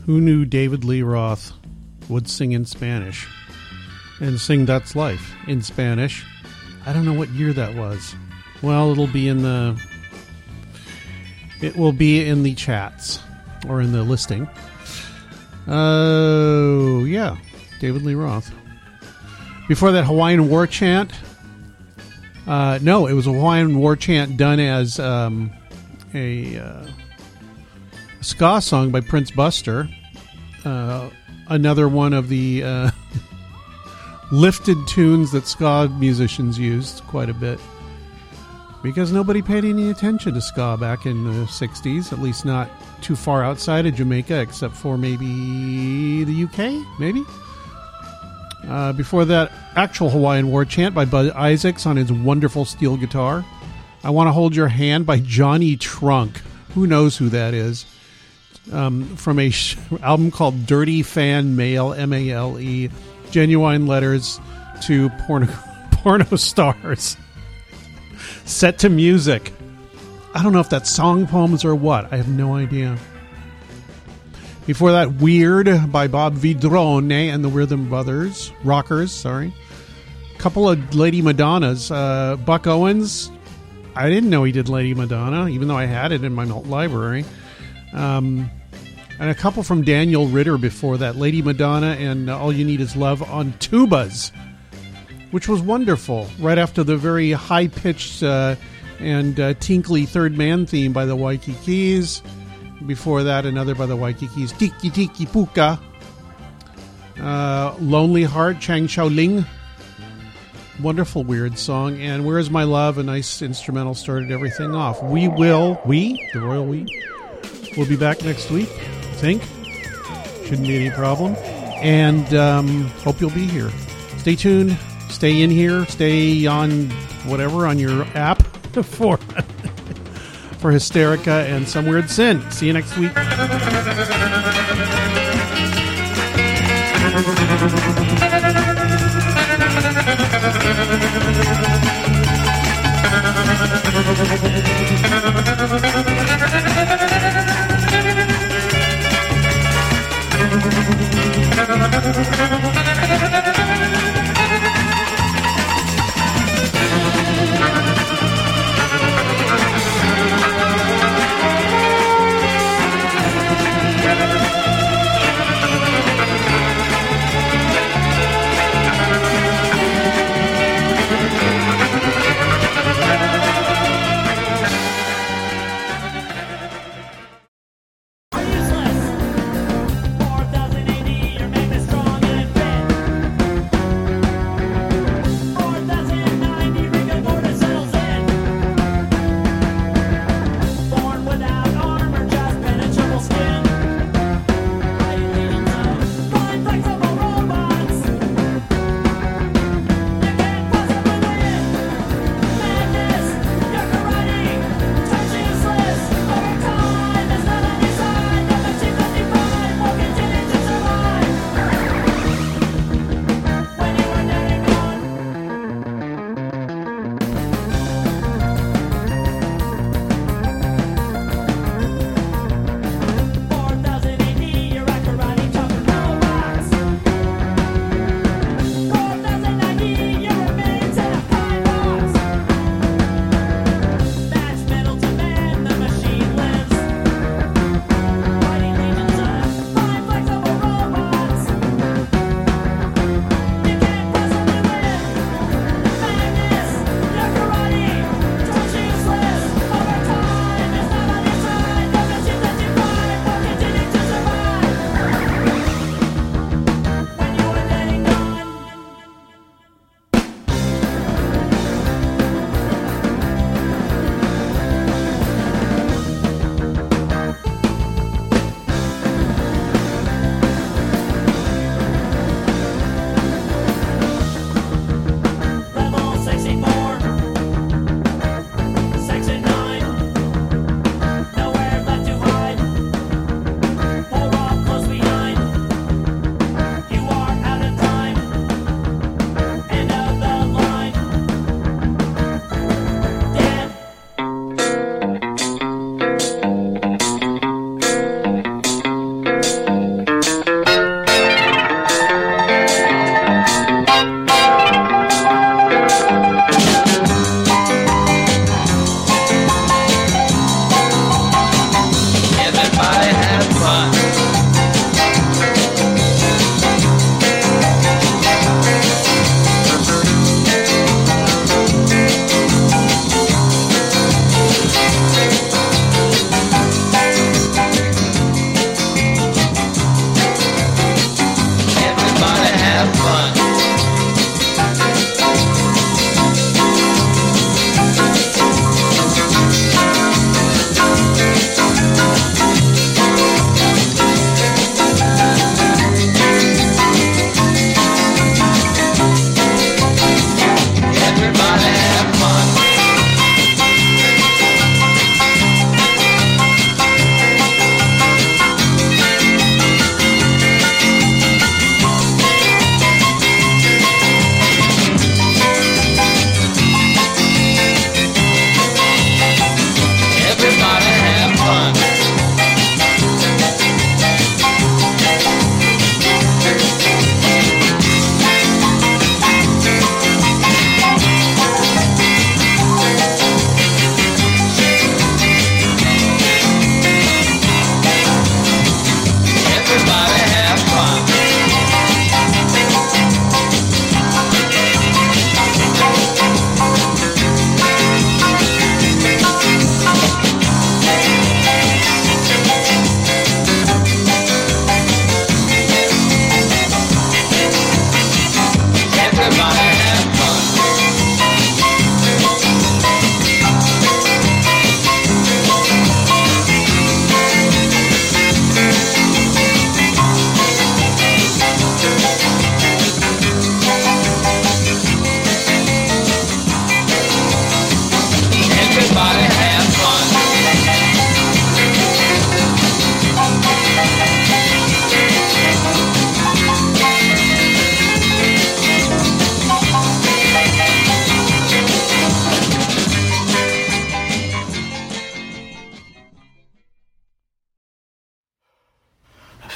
Who knew David Lee Roth would sing in Spanish and sing That's Life in Spanish? I don't know what year that was. Well, it will be in the chats or in the listing. Oh, yeah. David Lee Roth. Before that, Hawaiian War Chant. No, it was a Hawaiian War Chant done as a ska song by Prince Buster. Another one of the lifted tunes that ska musicians used quite a bit. Because nobody paid any attention to ska back in the 60s, at least not too far outside of Jamaica, except for maybe the UK, maybe? Before that, actual Hawaiian War Chant by Bud Isaacs on his wonderful steel guitar. I Want to Hold Your Hand by Johnny Trunk. Who knows who that is? From a album called Dirty Fan Mail, M-A-L-E, Genuine Letters to Porno Stars. Set to music. I don't know if that's song poems or what. I have no idea. Before that, Weird by Bob Vidrone and the Rhythm Brothers. Rockers, sorry. Couple of Lady Madonnas. Buck Owens. I didn't know he did Lady Madonna, even though I had it in my library. And a couple from Daniel Ritter before that. Lady Madonna and All You Need Is Love on tubas, which was wonderful. Right after the very high-pitched and tinkly Third Man theme by the Waikikis. Before that, another by the Waikikis, Tiki Tiki Puka. Lonely Heart, Chang Shaoling. Wonderful Weird song. And Where's My Love, a nice instrumental, started everything off. The Royal We, will be back next week, I think. Shouldn't be any problem. And hope you'll be here. Stay tuned. Stay in here. Stay on whatever, on your app for Hysterica and Some Weird Sin. See you next week.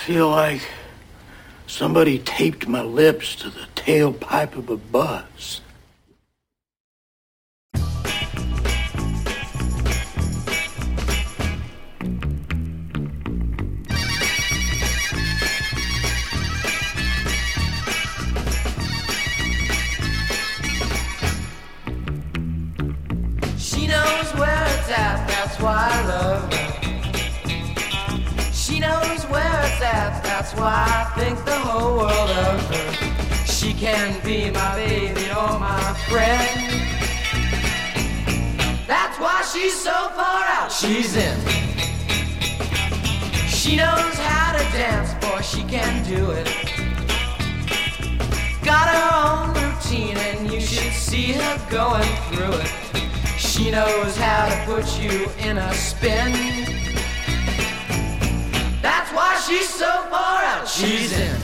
feel like somebody taped my lips to the tailpipe of a bus. She knows where it's at, that's why I love her. She knows where it's at, that's why I think the whole world of her. She can be my baby or my friend. That's why she's so far out, she's in. She knows how to dance, boy, she can do it. Got her own routine and you should see her going through it. She knows how to put you in a spin. That's why she's so far out, she's in.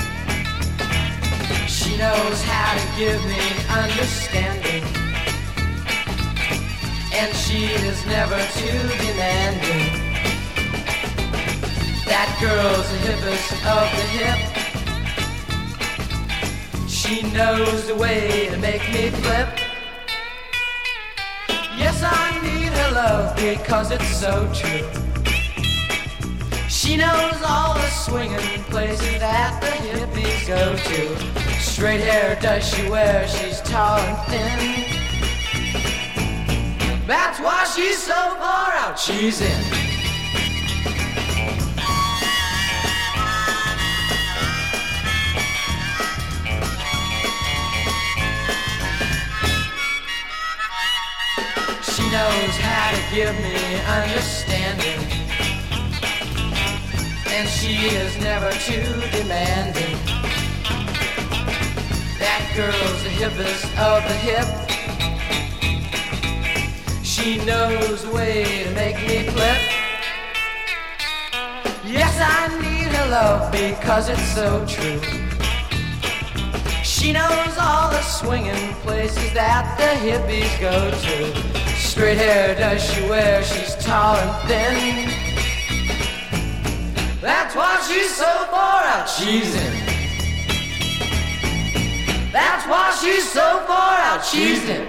She knows how to give me understanding, and she is never too demanding. That girl's the hippest of the hip. She knows the way to make me flip. Yes, I need her love because it's so true. She knows all the swinging places that the hippies go to. Straight hair does she wear, she's tall and thin. That's why she's so far out, she's in. She knows how to give me understanding, and she is never too demanding. That girl's the hippest of the hip. She knows the way to make me flip. Yes, I need her love because it's so true. She knows all the swinging places that the hippies go to. Straight hair does she wear, she's tall and thin. That's why she's so far out, she's in. That's why she's so far out, she's in.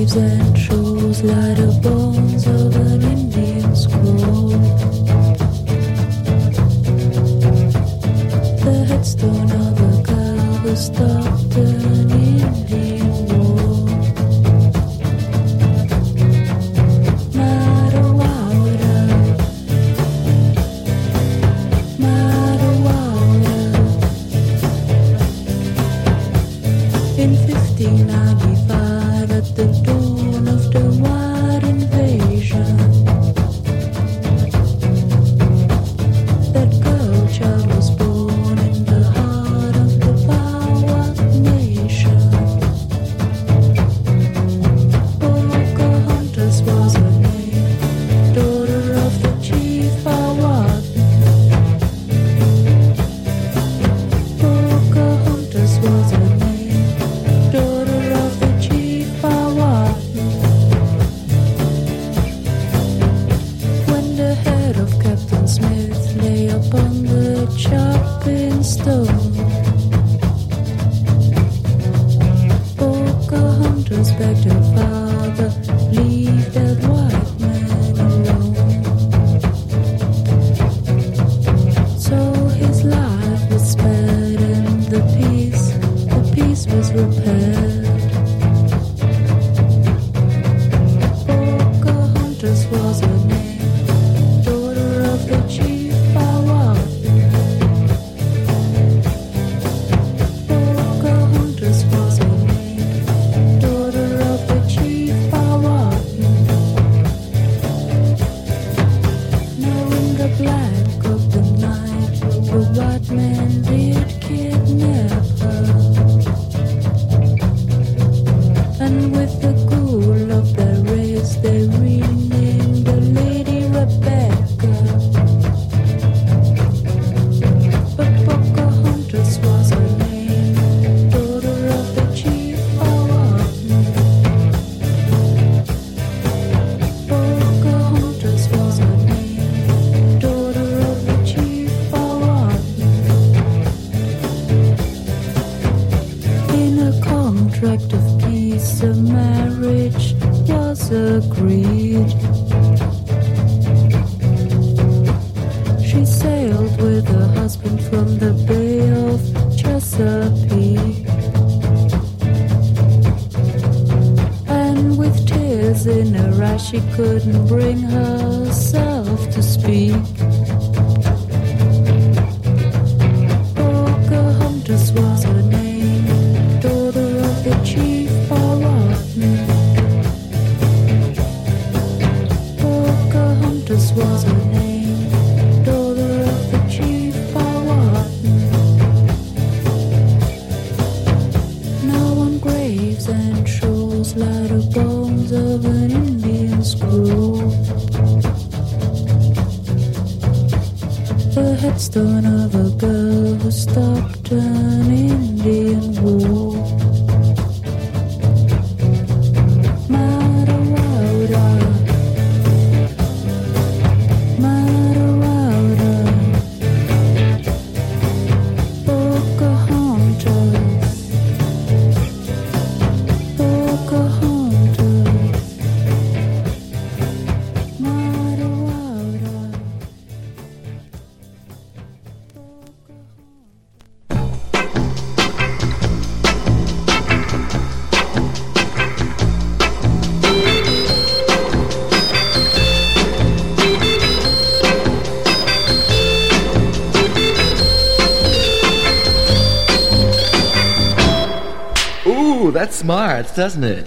graves and shores lie the bones of an Indian scroll. The headstone of a girl who stopped an Indian war. Madawada, Madawada. In 1595, at the dawn of the white invasion, that girl child was born in the heart of the Bawa nation. Pocahontas was her name, daughter of the chief Powhatan. Pocahontas was her name, daughter of the chief Powhatan. When the head of Captain Smith lay upon the chopping stone, Pocahontas begged her father, leave that white man alone. So his life was spared and the peace was repaired. Pocahontas was her name, daughter of the chief Powhatan. Pocahontas was her name, daughter of the chief Powhatan. Now in the black of the night, the white man did kidnap her. And with the cool of their race, they renamed the lady Rebecca. But Pocahontas was her name, daughter of the chief Powhatan. Pocahontas was her name, daughter of the chief Powhatan. In a contract of peace, a marriage was agreed. She sailed with her husband from the Bay of Chesapeake. And with tears in her eyes, she couldn't bring herself to speak. Pocahontas was her name, daughter of the chief Powhatan. Pocahontas was her name, daughter of the chief Powhatan. Now on graves and shores lie the bones of an Indian scroll. The headstone of a girl who stopped an Indian war. Madawada, Madawada. Pocahontas, Pocahontas. Madawada. Ooh, that's smart, doesn't it?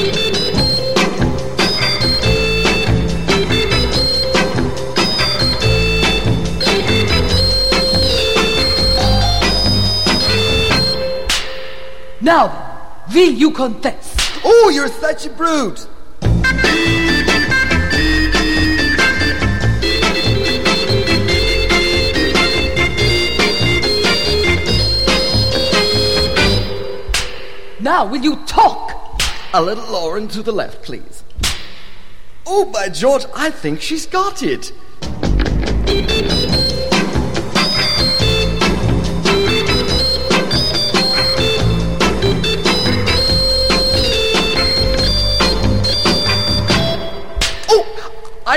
Now, will you confess? Oh, you're such a brute! Now, will you talk? A little lower and to the left, please. Oh, by George, I think she's got it.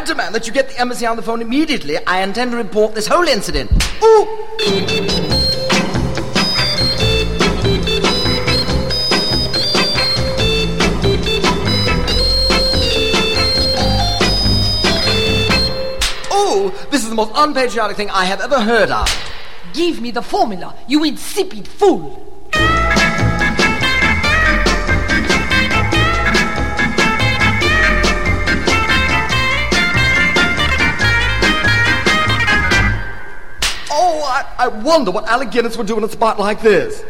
demand that you get the embassy on the phone immediately. I intend to report this whole incident. Ooh! This is the most unpatriotic thing I have ever heard of. Give me the formula, you insipid fool. Oh, I wonder what Alec Guinness would do in a spot like this.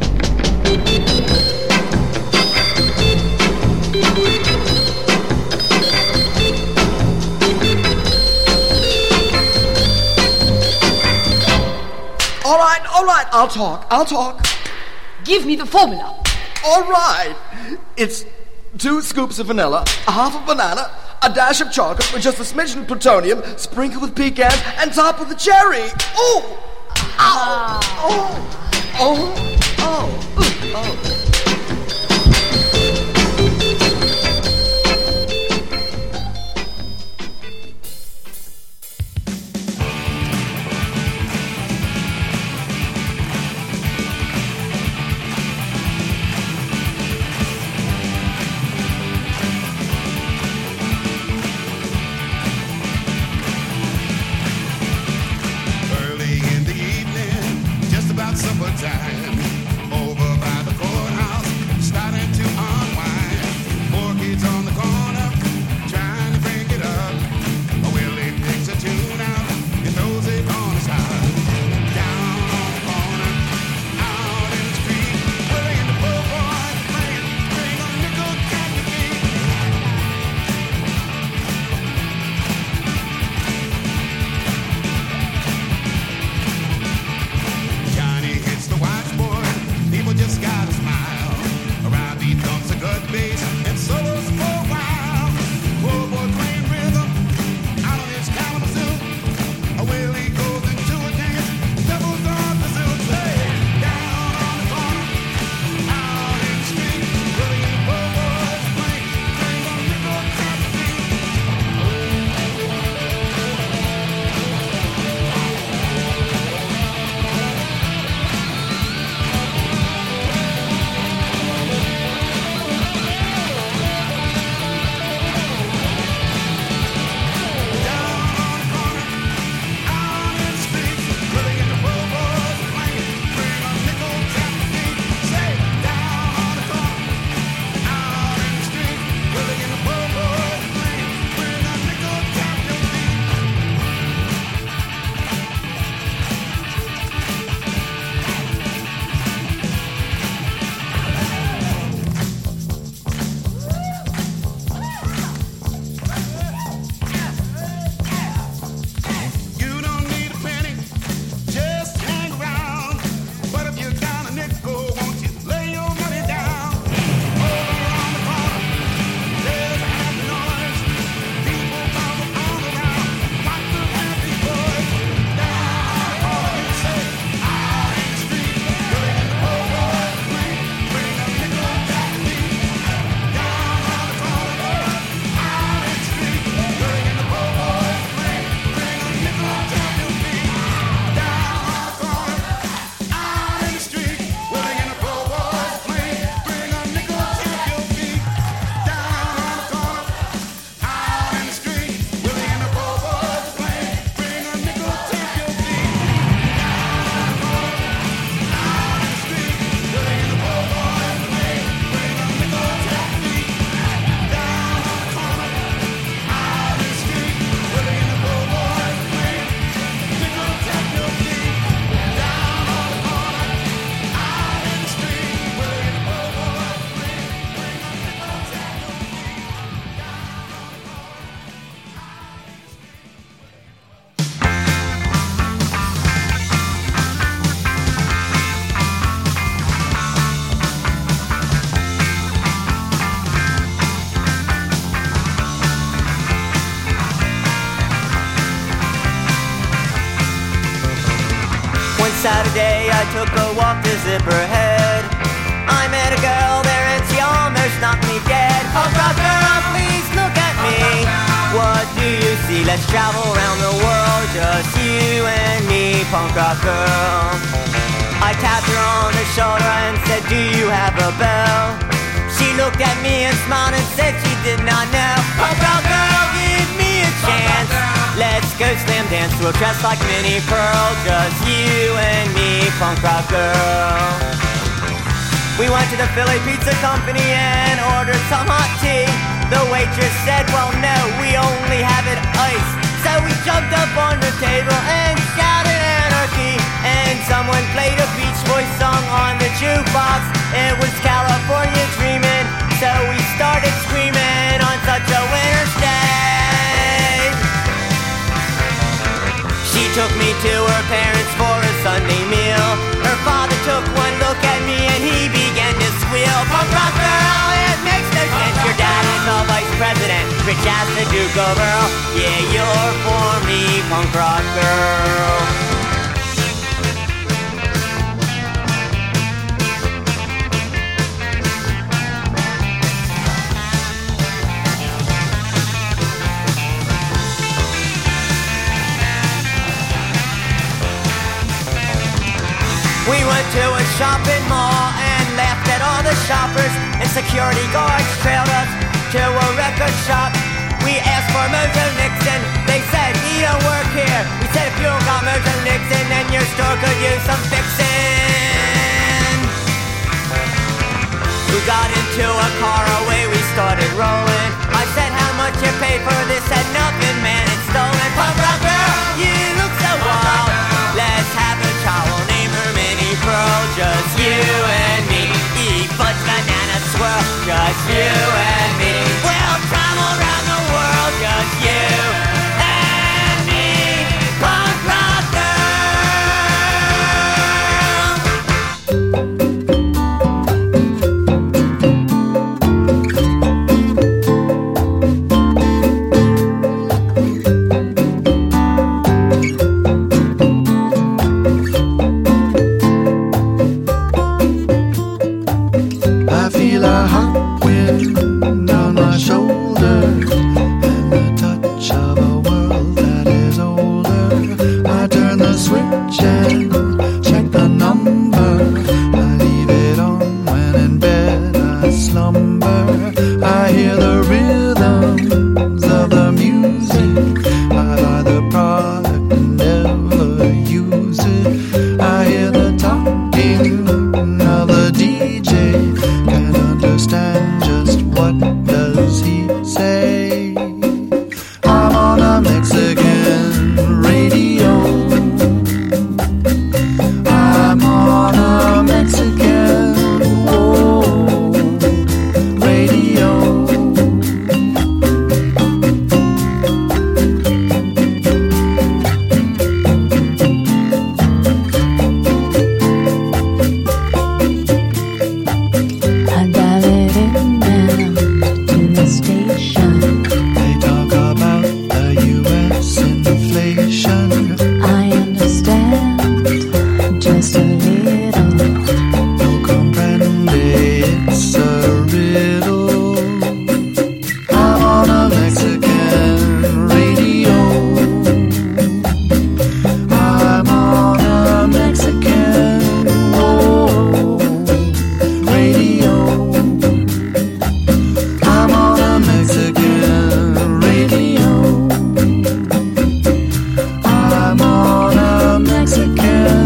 All right, I'll talk. Give me the formula. All right. It's 2 scoops of vanilla, a half a banana, a dash of chocolate with just a smidgen of plutonium, sprinkled with pecans, and topped with a cherry. Oh! Ow! Oh! Saturday I took a walk to Zipperhead. I met a girl there and she almost knocked me dead. Oh God, girl, please look at me. What do you see? travel around the world, just you and me, punk rock girl. I tapped her on the shoulder and said, do you have a bell? She looked at me and smiled and said she did not know. Punk rock girl, give me a chance. Let's go slam dance to a dress like Minnie Pearl, just you and me, punk rock girl. We went to the Philly Pizza Company and ordered some hot tea. The waitress said, well no, we only have it iced. So we jumped up on the table and shouted anarchy. And someone played a Beach Boys song on the jukebox. It was California Dreamin', so we started screaming on such a winter's day. She took me to her parents for a Sunday meal. Her father took one look at me and he began to squeal. Punk rock girl, it makes no sense. Your dad is the vice president, rich as the Duke of Earl. Yeah, you're for me, punk rock girl. We went to a shopping mall and laughed at all the shoppers, and security guards trailed us to a record shop. We asked for Mojo Nixon, they said he don't work here. We said if you don't got Mojo Nixon, then your store could use some fixing. We got into a car, away we started rolling. I said how much you paid for this, said nothing, man, it's stolen. Punk rock girl, you look so wild. Let's have a child, we'll name her Minnie Pearl. Just you and me, eat fudge, banana, swirl. Just you and me, we'll travel around the world. Just you and me, punk rock girl. I feel a hot wind on my shoulder and the touch of a world that is older. I turn the switch and check the number. I leave it on when in bed I slumber. I hear the rhythms of the music. I buy the product and never use it. I hear the talking of the DJ. Can't understand just what does he say. I'm on a Mexican radio. I'm on a Mexican radio. I dial it in now to the station. They talk about the U.S. inflation. I understand just a little. No comprende, it's a riddle. I'm on a Mexican radio. I'm on a Mexican radio. I'm on a Mexican radio. I'm on a Mexican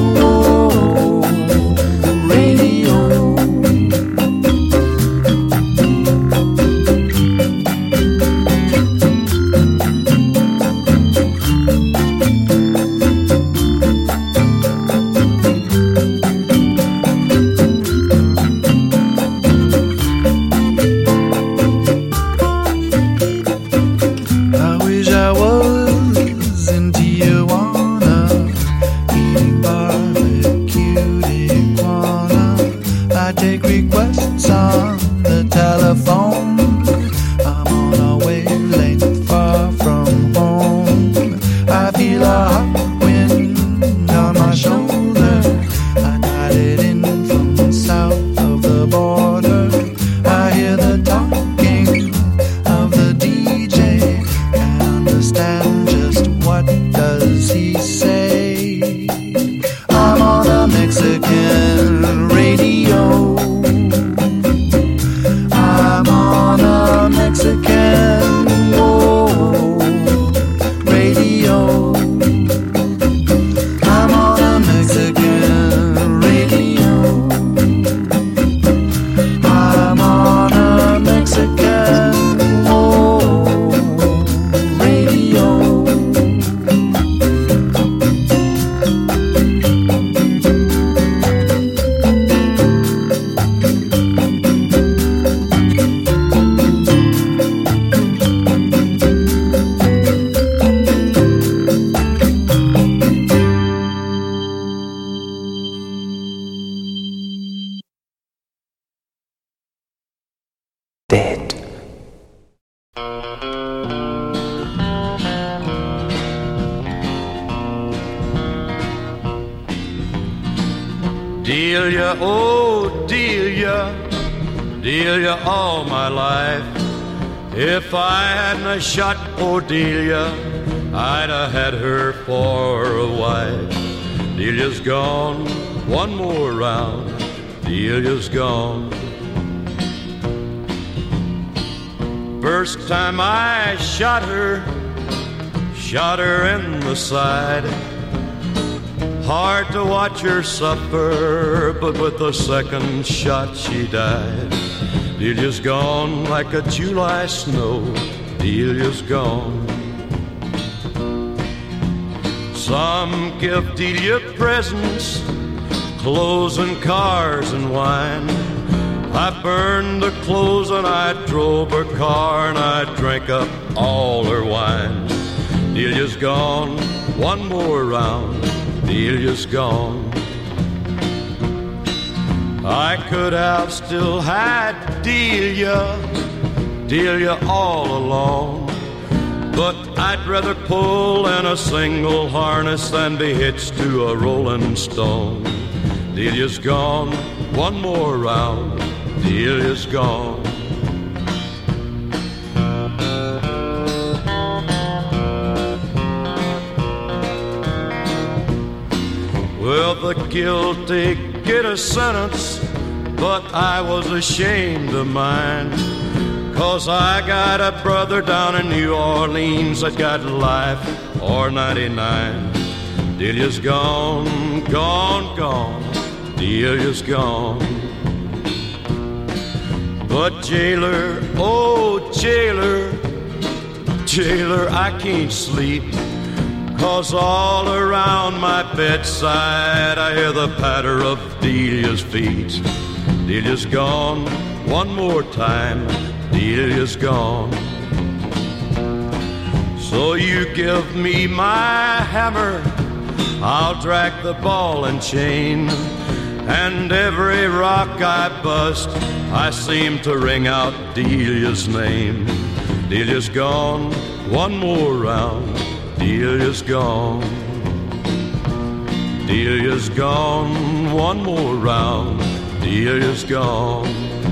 radio. I wish I was in Tijuana, eating barbecue iguana. I take requests on the telephone. I'm on a wavelength far from home. I feel a hot wind on my shoulder. I got it in from south of the border. I hear the talking of the DJ. Can't understand dead. Delia, oh Delia, Delia all my life. If I hadn't a shot poor Delia, I'd have had her for a wife. Delia's gone, one more round, Delia's gone. First time I shot her in the side. Hard to watch her suffer, but with the second shot she died. Delia's gone like a July snow, Delia's gone. Some give Delia presents, clothes and cars and wine. I burned the clothes and I drove her car and I drank up all her wine. Delia's gone, one more round, Delia's gone. I could have still had Delia, Delia all along, but I'd rather pull in a single harness than be hitched to a rolling stone. Delia's gone, one more round, Delia's gone. Well, the guilty get a sentence, but I was ashamed of mine, 'cause I got a brother down in New Orleans that got life or 99. Delia's gone, gone, gone, Delia's gone. But jailer, oh jailer, jailer, I can't sleep, 'cause all around my bedside I hear the patter of Delia's feet. Delia's gone, one more time, Delia's gone. So you give me my hammer, I'll drag the ball and chain, and every rock I bust, I seem to ring out Delia's name. Delia's gone, one more round, Delia's gone. Delia's gone, one more round, Delia's gone.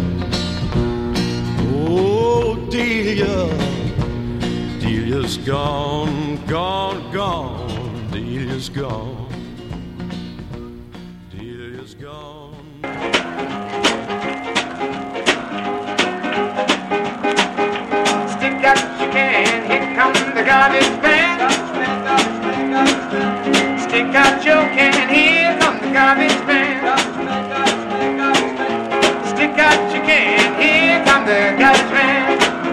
Oh, Delia, Delia's gone, gone, gone, Delia's gone. Delia's gone. Stick out you can, here comes the garbage man. Stick out your can, here comes the garbage man. Stick out your can, here comes the garbage man.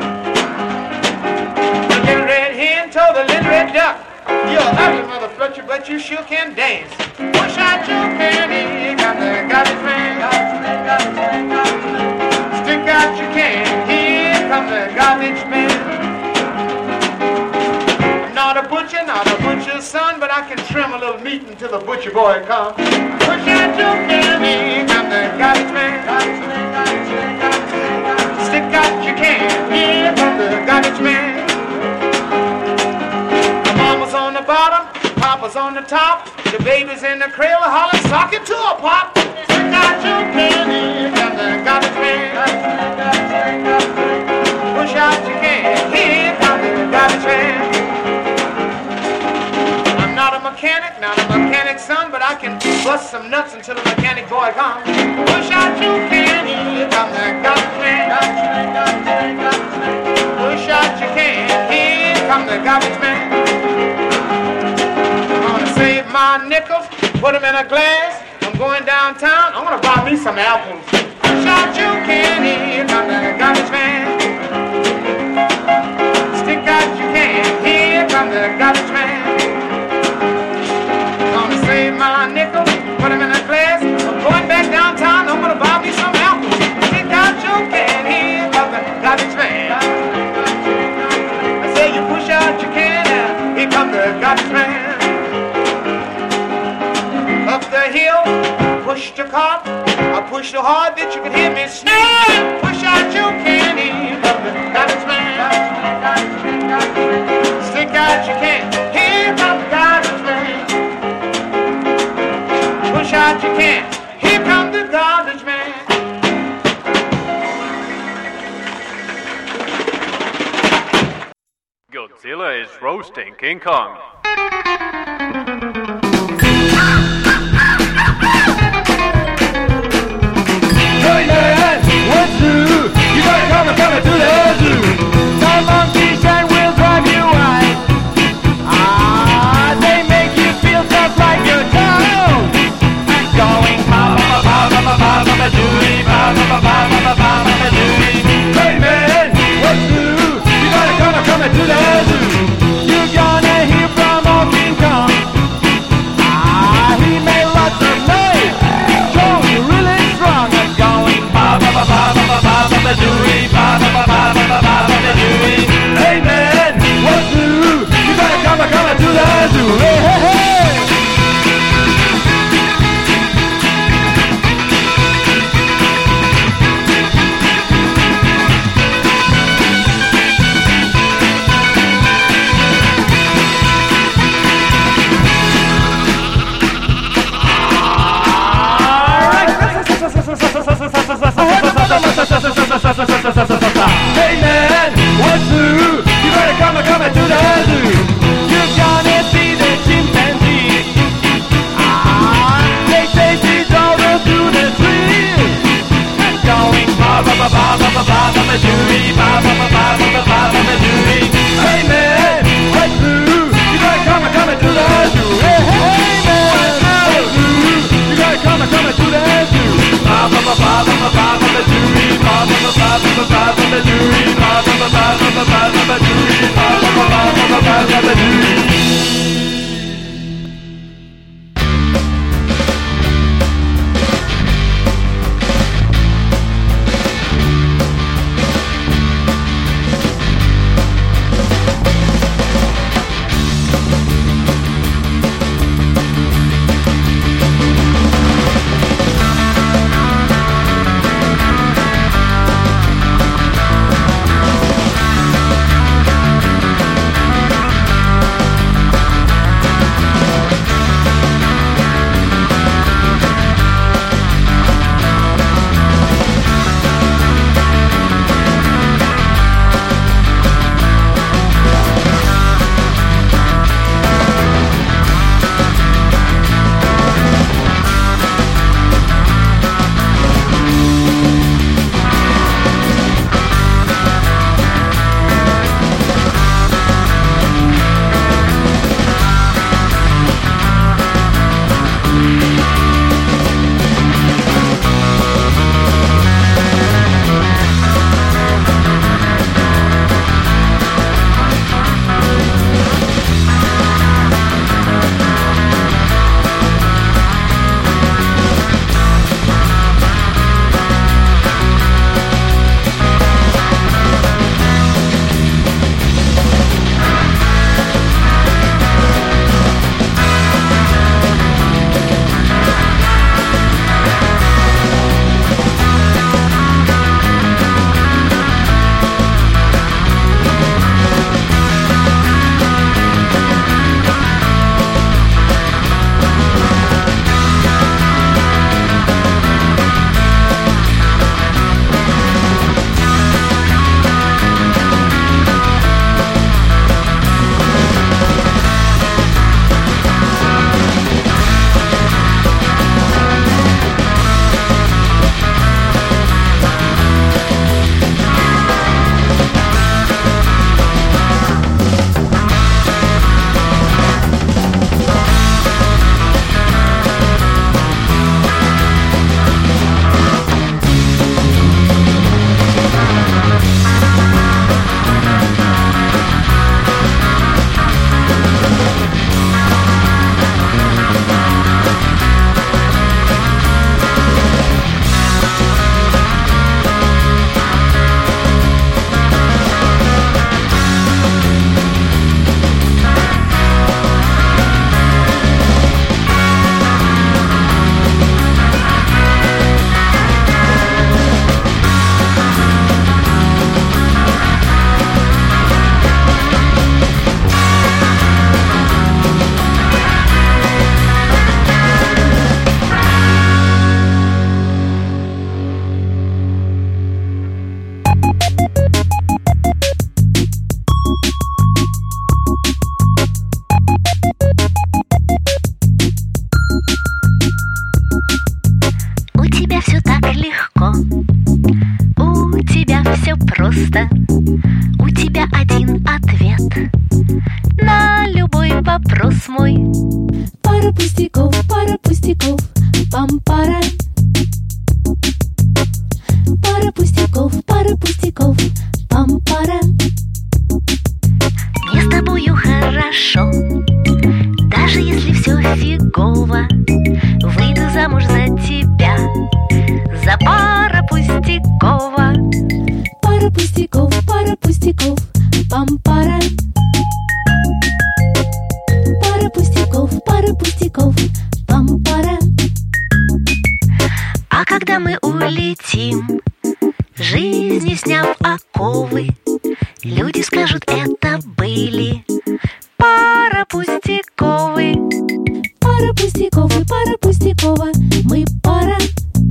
The little red hen told the little red duck, "You're ugly, mother fletcher, but you sure can dance. Push out your can, here comes the garbage man. Stick out your can, here comes the garbage man. Not a butcher's son, but I can trim a little meat until the butcher boy comes. Push out your can, here comes the garbage man. Stick out your can, here comes the garbage man. The mama's on the bottom, papa's on the top, the baby's in the cradle hollering, sock it to a pop. Stick out your can, here comes the garbage man. Push out your can, here comes the garbage man. Not a mechanic son, but I can bust some nuts until the mechanic boy comes. Push out your can, here comes the garbage man. Push out your can, here comes the garbage man. I'm gonna save my nickels, put them in a glass. I'm going downtown, I'm gonna buy me some apples. Push out your can, here comes the garbage man. Stick out your can, here comes the garbage man. Save my nickel, put them in a glass. I'm going back downtown, I'm gonna buy me some apples. Stick out your can, here comes the garbage man. I say you push out your can, here comes the garbage man. Up the hill, push the cart, I push so hard that you can hear me snap. Push out your can, here Godzilla is roasting King Kong. Hey man, what's new? You gotta come to the zoo. Some monkeys and will drive you wild. They make you feel just like your town. Going ba-ba-ba-ba-ba-ba-ba-ba-ba-ba-dooey, ba-ba-ba-ba-ba-ba-ba-dooey. Hey man, what's new? You gotta come to the zoo. You're gonna hear from просто. У тебя один ответ на любой вопрос мой. Пара пустяков, пам-пара. Пара пустяков, пам-пара. Мне с тобою хорошо, даже если все фигово. Выйду замуж за тебя, за пара пустякова. Пара пустяков, пам-пара. Пара пустяков, пам-пара. А когда мы улетим, жизни сняв оковы, люди скажут, это были пара пустяковы. Пара пустякова, мы пара.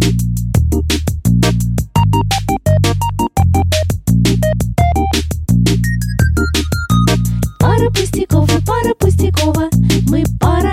Пара пустякова, мы пара.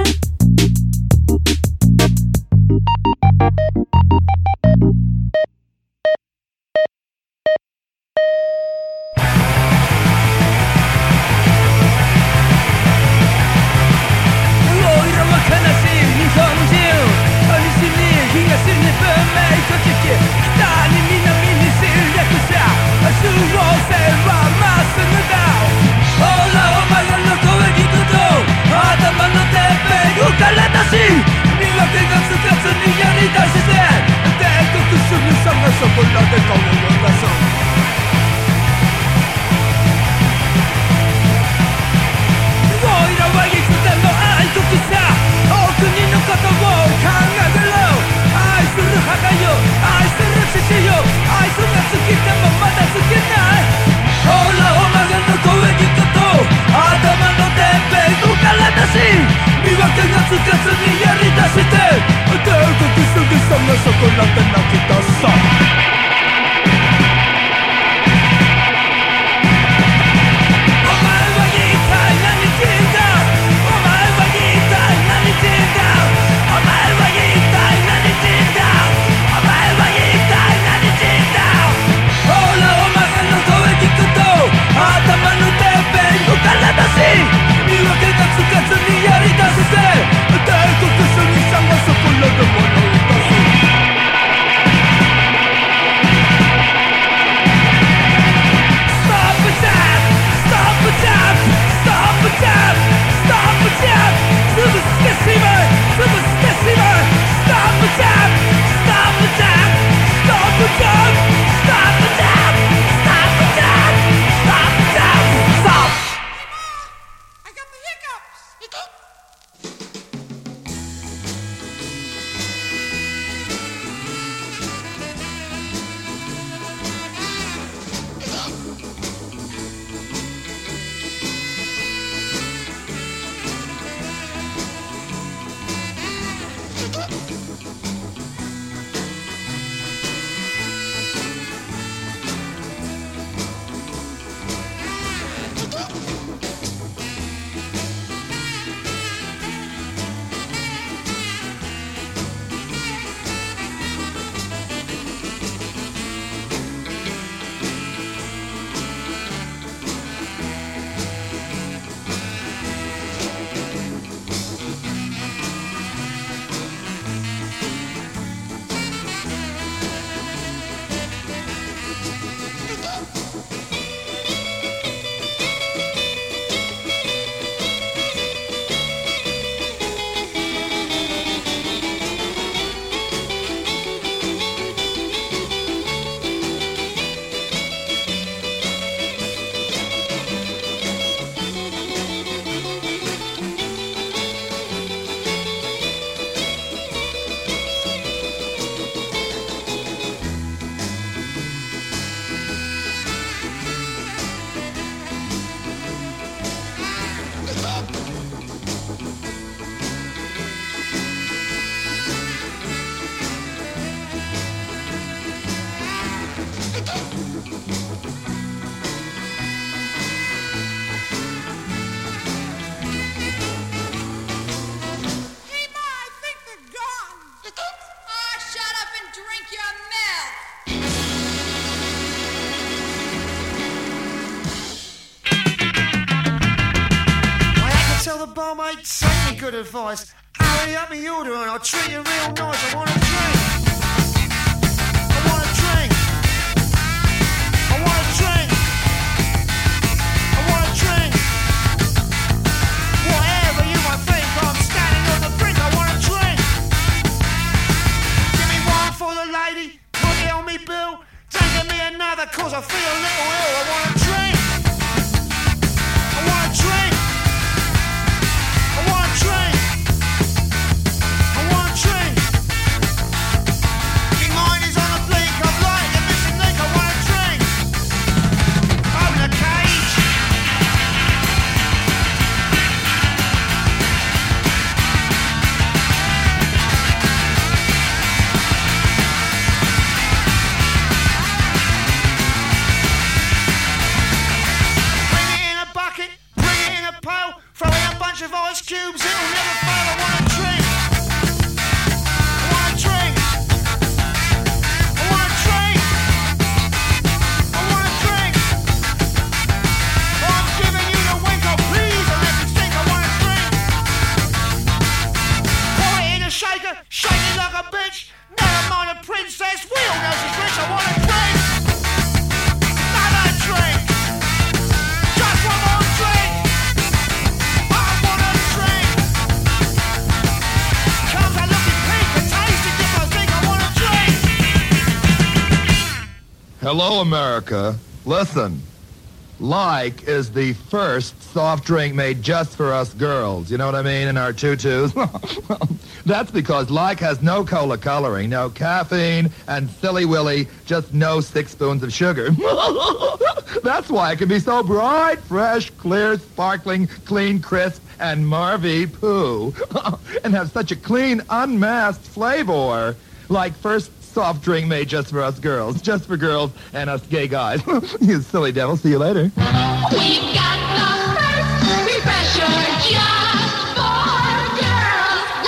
good advice. Hurry up my order and I'll treat you real nice. I want a drink. I want a drink. I want a drink. I want a drink. Whatever you might think, I'm standing on the brink. I want a drink. Give me one for the lady, put it on me bill. Don't give me another cause I feel a little ill. I want a drink. I want a drink. I want a drink. I want a drink. My mind is on the blink. I'm like the missing link. I want a drink. Open a cage. Bring it in a bucket. Bring it in a pail. Throw in a bunch of ice cubes. It'll never fail. I want a drink. I want a drink. I want a drink. I want a drink. I'm giving you the wink. Oh, please, and let me think. I want a drink. Pour it in a shaker. Shake it like a bitch. Never mind a princess. We all know she's rich. I want a drink. Another drink. Just one more drink. I want a drink. Comes out looking pink and tasty. Just I think I want a drink. Hello, America. Listen. Like is the first soft drink made just for us girls. You know what I mean? In our tutus. That's because Like has no cola coloring, no caffeine, and silly willy, just no 6 spoons of sugar. That's why it can be so bright, fresh, clear, sparkling, clean, crisp, and Marvy poo. And have such a clean, unmasked flavor. Like first soft drink made just for us girls. Just for girls and us gay guys. You silly devil. See you later. We've got the first refresher just for girls.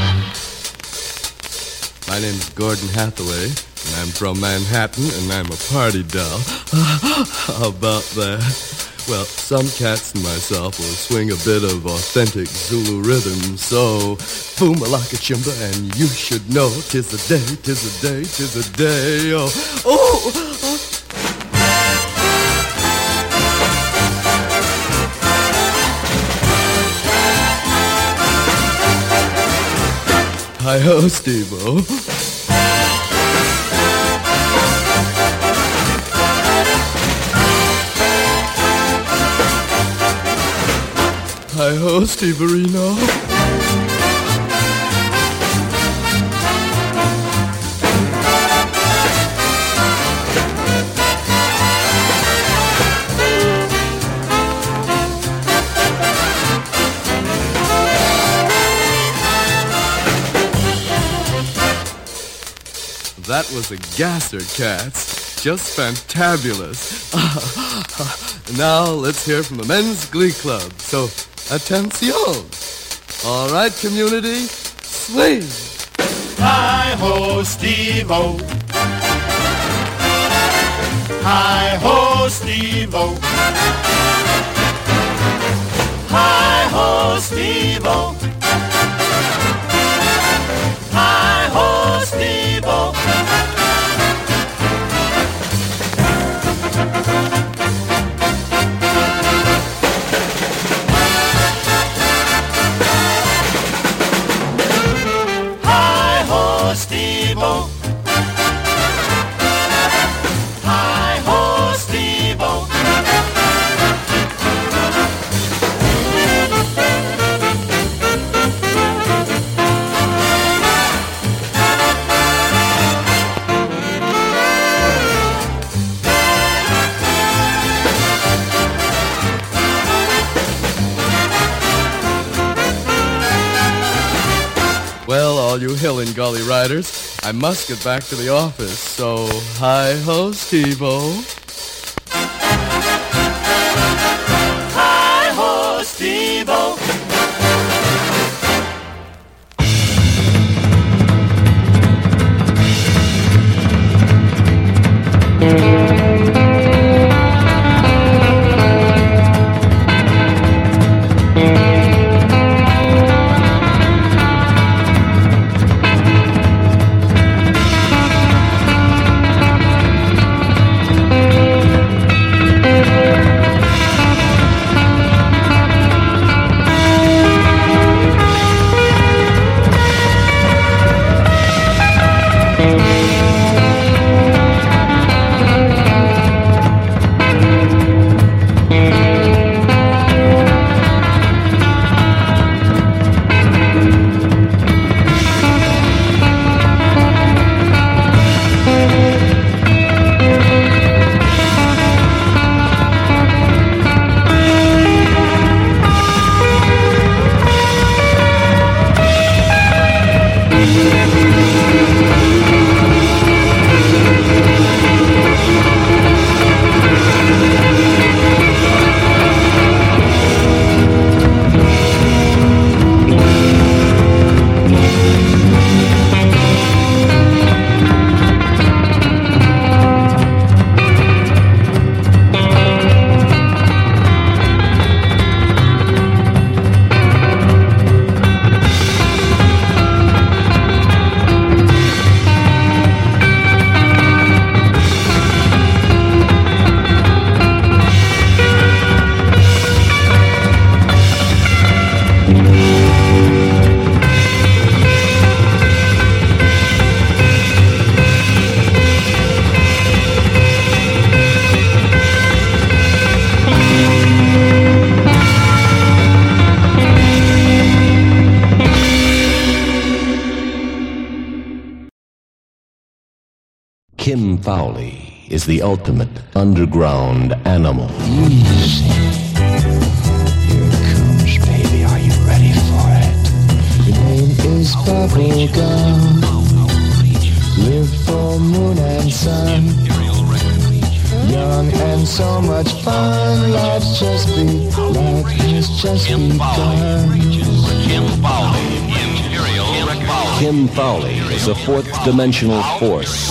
My name's Gordon Hathaway, and I'm from Manhattan, and I'm a party doll. How about that? Well, some cats and myself will swing a bit of authentic Zulu rhythm, so boom a laka chimba, and you should know 'tis a day, 'tis a day, 'tis a day. Oh. Hi-ho, Steve-O. Hi-ho, Steve-Arino. That was a gasser, cats. Just fantabulous. Now let's hear from the Men's Glee Club. So, attention. All right, community, swing. Hi-ho, Steve-O. Hi-ho, Steve-O. Hi-ho, Steve-O. Hi-ho, Steve-O. Hi-ho, Steve-O. Hi-ho, Steve-O. Well, all you hill and gully riders, I must get back to the office, so hi-ho, Steve-O. Hi-ho, Steve-O. Kim Fowley is the ultimate underground animal. Easy. Here it comes, baby. Are you ready for it? Your name is Bubblegum. Live for moon and sun. Young and so much fun. Life's just life has just begun. Kim Fowley. Kim Fowley is a fourth dimensional force.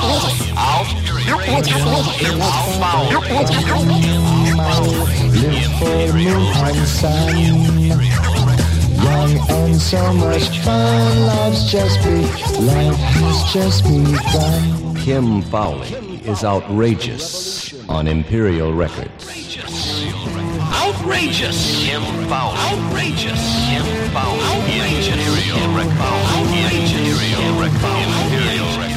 Live for moon and sun. Young and so much fun. Life has just begun. Kim Fowley is outrageous on Imperial Records. Outrageous! Kim Fowley. Outrageous! Kim Fowley. Outrageous! Imperial Records. Imperial Records.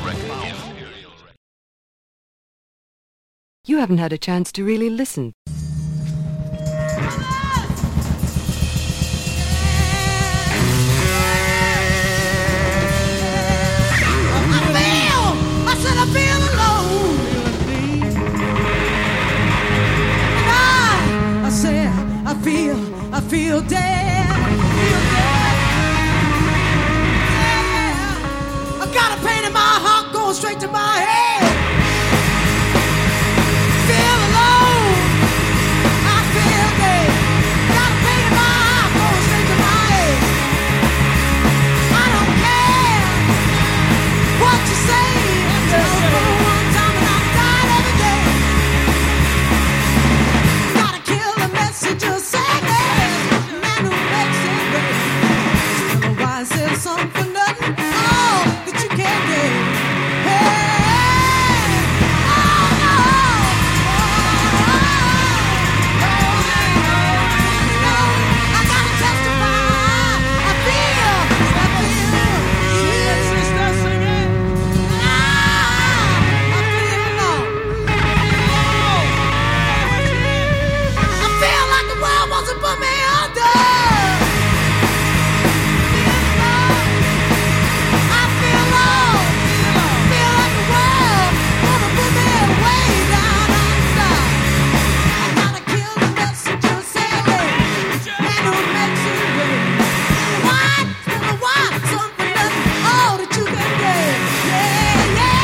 You haven't had a chance to really listen. I feel alone. And I said, I feel dead. Yeah. I got a pain in my heart going straight to my head. Feel alone. I feel dead. Got a pain in my heart going straight to my head. I don't care what you say. One time and I'm tired every day. Gotta kill the messenger, sadness. Man who makes it great. Still a wise little song for nothing. Oh, that you can't get. Hey, oh no. I gotta testify. I feel. Sister singing. Put me under. I feel low. Feel like the world wanna put me way down under. I gotta kill the messenger, sadly. Man who makes it rain. Why? Something nothing. All that you can get. Yeah, yeah.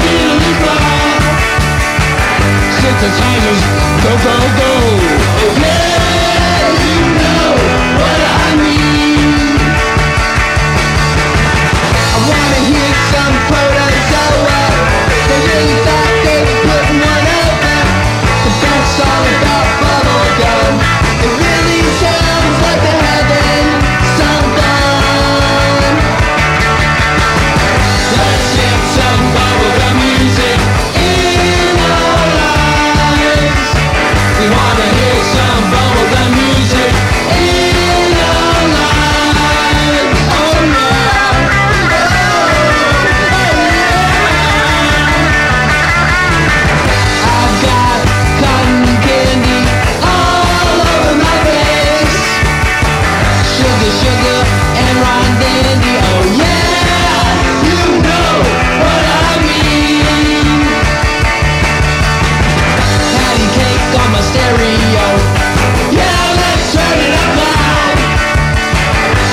Synthesizers, go, go, go.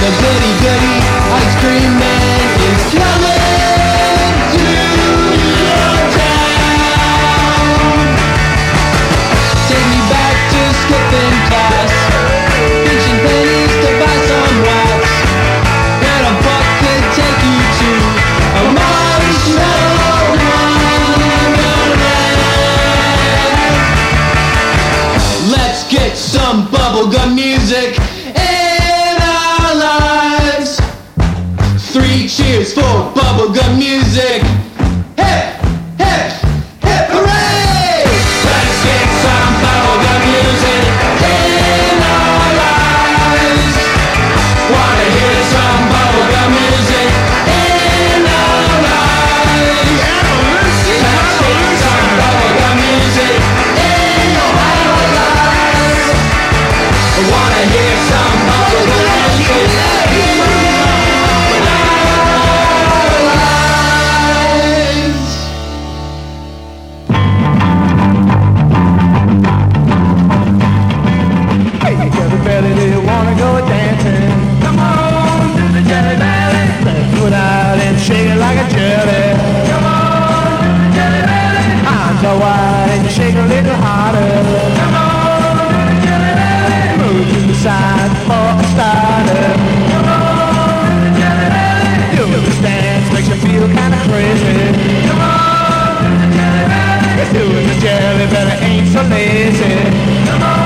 The goody goody ice cream man is coming to your town. Take me back to skipping class, pinching pennies to buy some wax, and a buck could take you to a marshmallow wonderland. Let's get some bubblegum music in our lives. 3 cheers for bubblegum music. Hip, hip, hip, hooray! Let's get some bubblegum music in our lives. Wanna hear some bubblegum music in our lives. Let's get some bubblegum music in our lives. Wanna hear some bubblegum music in our lives. Hey, Jelly Belly, do you wanna go dancing? Come on to the Jelly Belly. Let's put out and shake it like a jelly. Come on to the Jelly Belly. I'm so wide and you shake a little harder. Come on to the Jelly Belly. Move to the side for a starter. Come on to the Jelly Belly. Do this dance makes you feel kinda crazy. Come on to the Jelly Belly. You're doing the Jelly Belly, ain't so lazy. Come on.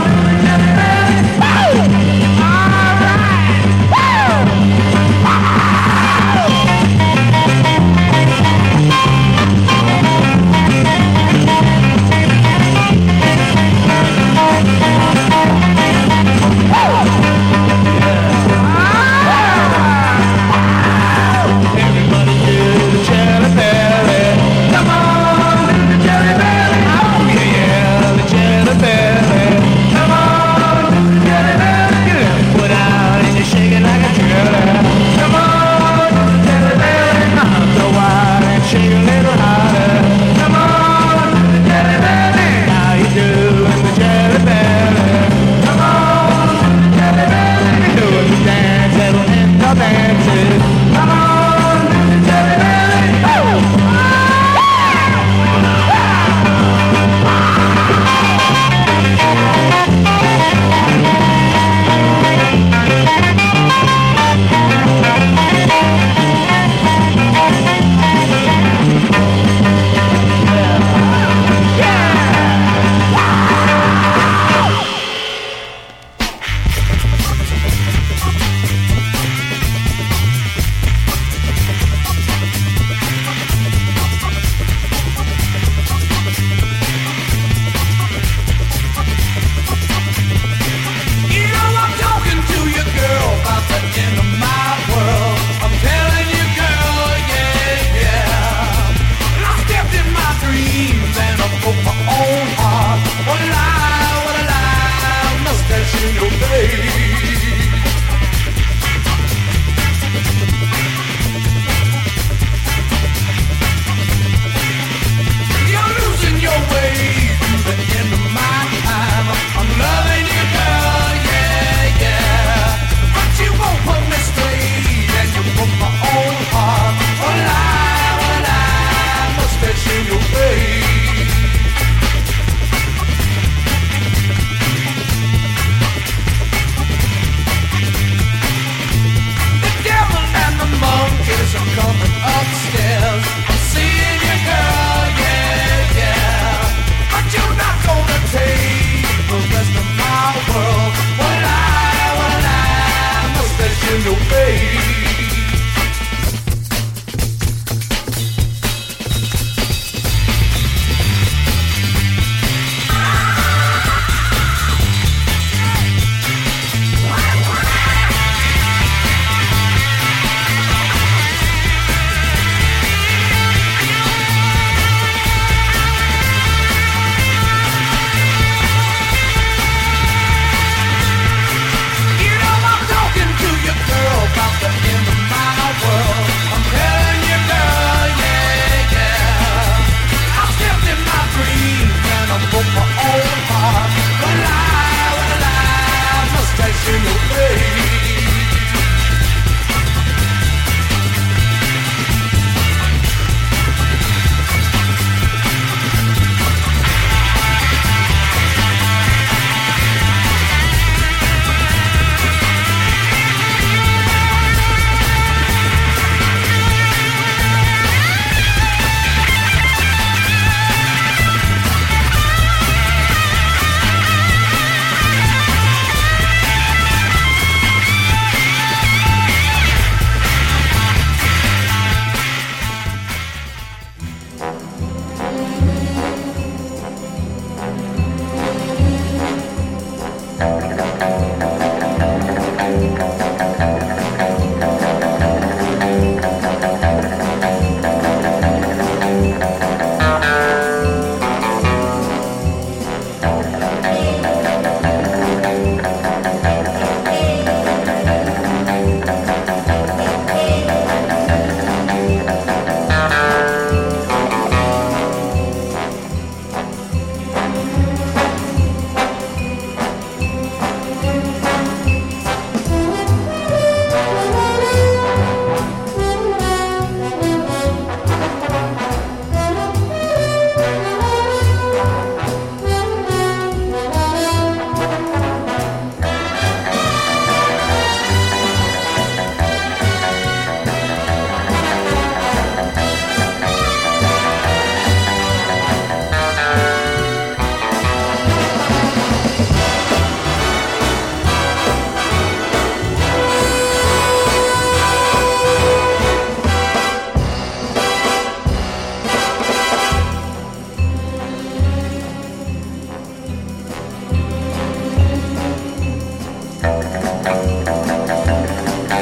Everybody do the Jelly Belly. Come on, do the Jelly Belly. Oh yeah, yeah, the Jelly Belly. Come on, do the Jelly Belly. Get it put out and you shake it like a jelly. Come on, do the Jelly Belly. I'm so wide and shake a little harder. Come on, do the Jelly Belly. How you doing the Jelly Belly? Come on, do the Jelly Belly. You're doing the dance that'll end our dances. Come on, do the Jelly Belly. You know I'm talking to you, girl, about the end of my world. I'm telling you, girl, yeah, yeah. And I stepped in my dreams and I broke my own heart. What a lie, mustache in your face. You're losing your way to the end of my time. I'm loving you, girl, yeah, yeah. But you won't put me straight and you broke my own heart. What a lie, mustache in your face. The devil and the monkeys are coming upstairs. I'm seeing you, girl, yeah, yeah. But you're not gonna take the rest of my world. What a lie, mustache in your face. You know I'm talking to you, girl.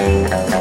Thank you.